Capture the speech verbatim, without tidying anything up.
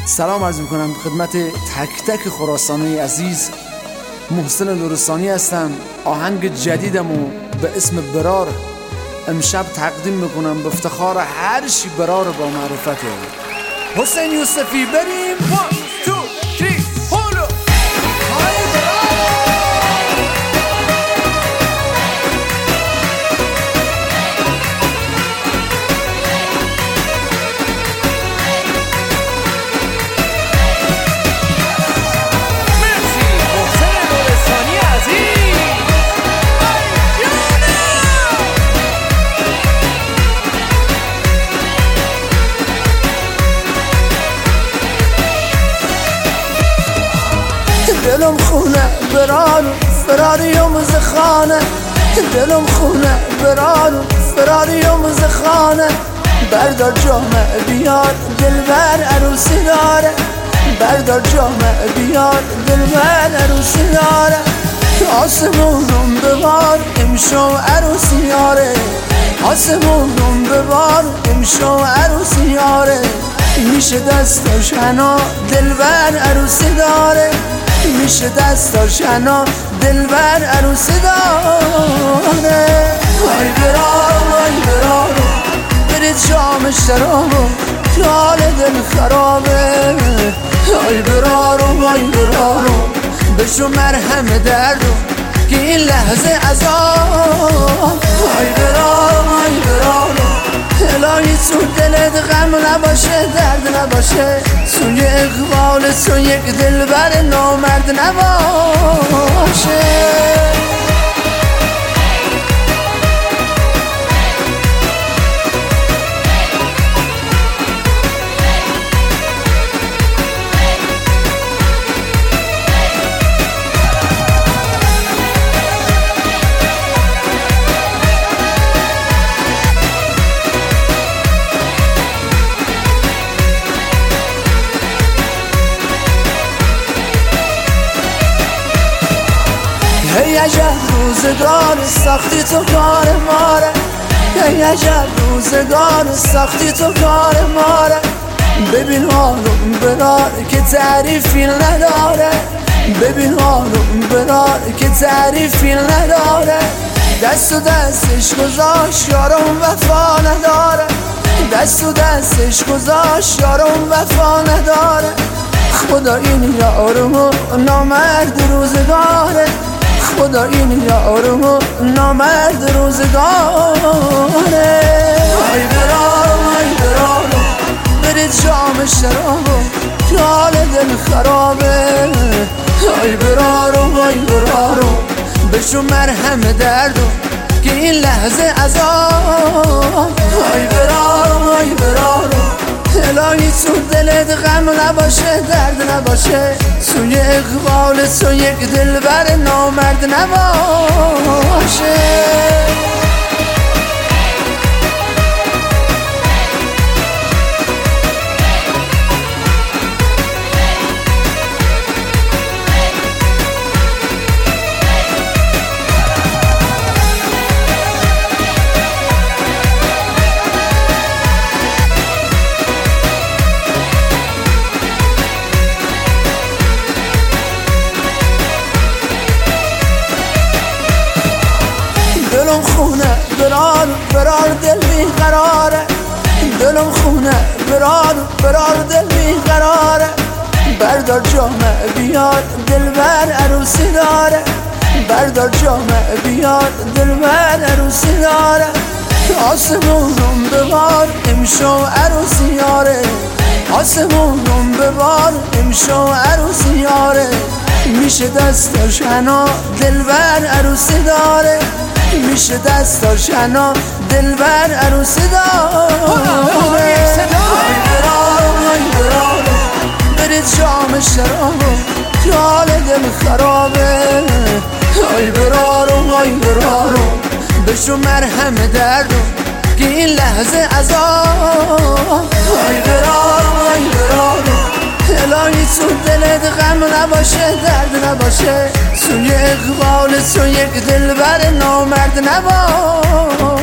سلام عرض میکنم خدمت تک تک خراسانی عزیز. محسن لرستانی هستم. آهنگ جدیدم و به اسم برار امشب تقدیم میکنم به افتخار هر چی برار با معرفته. حسین یوسفی بریم. one two three هولو دلم خونه برار فراریم ز خانه، دلم خونه برار فراریم ز خانه. بردار جامه بیار دلبر عروسی داره، بردار جامه بیار دلبر عروسی داره. آسمونم ببار امشو عروسی یاره، آسمونم ببار امشو عروسی یاره. میشه دستش حنا دلبر عروسی داره، میشه دستاش حنا دلبر عروسی داره. وای برارو وای برارو برید جام شرابو که حال دل خرابه. وای برارو وای برارو بشو مرهم دردو که این لحظه عذاب. وای برارو وای برارو الهی تو دلت غم نباشه، درد نباشه، سوی اقبال تو یک دلبر نامرد نباشه. ای عجب روزگار ساختی تو کار ماره، ای عجب روزگار ساختی تو کار ماره. ببین حالم برار که تعریفی نداره، ببین حالم برار که تعریفی نداره. دست و دستش گذاشت یارم وفا نداره، دست و دستش گذاشت یارم وفا نداره. خدا این یارمو نامرد روزگاره، خدا این یارمو نامرد روزگاره. وای برارو وای برارو برید جام شرابو که حال دل خرابه. وای برارو وای برارو بشو مرهم دردو که این لحظه عذاب. وای برارو وای برارو الهی تو دلت غم نباشه، درد نباشه، سوی اقبال تو یک دلبر نامرد نباشه. دلم خونه برار برار دل بیقراره، دلم خونه برار برار دل بیقراره. بردار جامه بیار دلبر عروسی داره، بردار جامه بیار دلبر عروسی داره. آسمونم ببار امشو عروسی یاره، آسمونم ببار امشو عروسی یاره. میشه دستاش حنا دلبر عروسی داره، میشه دستاش حنا دلبر عروسی داره. وای برارو وای برارو برید جام شرابو که حال دل خرابه. وای برارو وای برارو بشو مرهم دردو که این لحظه عذاب. وای برارو وای برارو الهی تو دلت غم نباشه، درد نباشه، سوی اقبال تو یک دلبر نامرد نباشه.